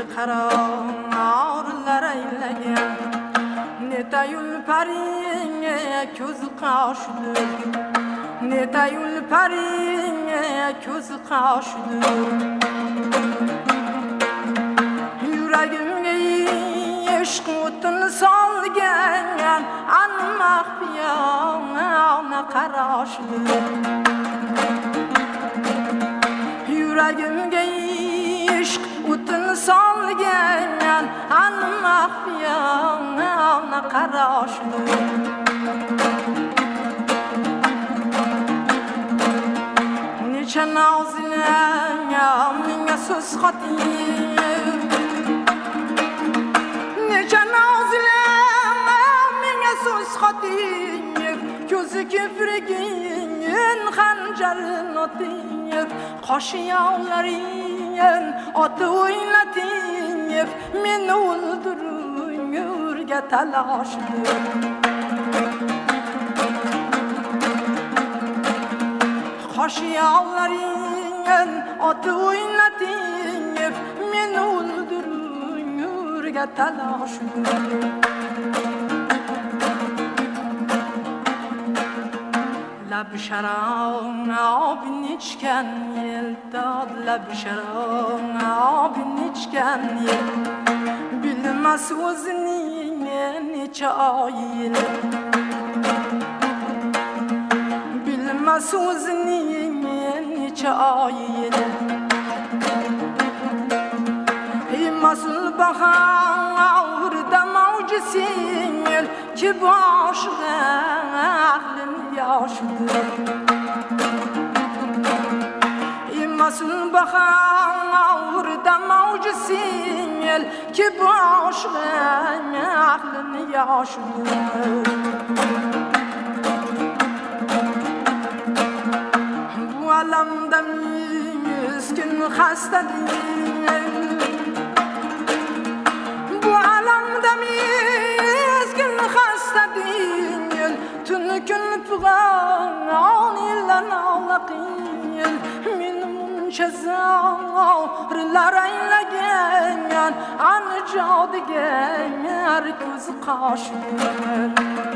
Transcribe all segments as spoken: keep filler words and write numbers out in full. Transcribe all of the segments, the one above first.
qarorlar aylagan netayul paringe ko'z qoshdir netayul paringe ko'z qoshdir yuragimga ishq o'tini solgan anmaq piyona qarashdir yuragimga ishq o'tini solgan anmaq piyona qarashdir necha nozlan menga so'z xotir necha nozlan menga so'z xotir ko'zi kiprigin xanjarin otir qoshi yog'larin oti o'ynatir meni o'ldirurga talashdir qoshi yog'larin oti o'ynatir meni o'ldirurga talashdir lab sharon obin ichgan yel dod lab sharon obin ichgan yel bilmas o'zining necha oyil bilmas o'zining necha oyil mas'ul bahorda mavjsin ki boshga aqlim yoshdir mas'ul bahorda mavjsin ki boshga aqlim yoshdir bu alamda miskin xastadir bu alamda miskin xastadir tuni kun pug'on illan olaqin men muncha zorlar aylagan ani jodigar ko'z qoshdir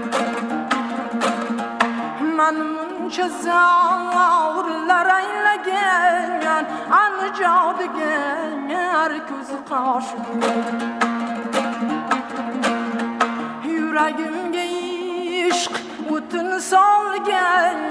man muncha zorlar aylagan ani jodigar ko'z qoshdir yuragimga ishq o'tini solgan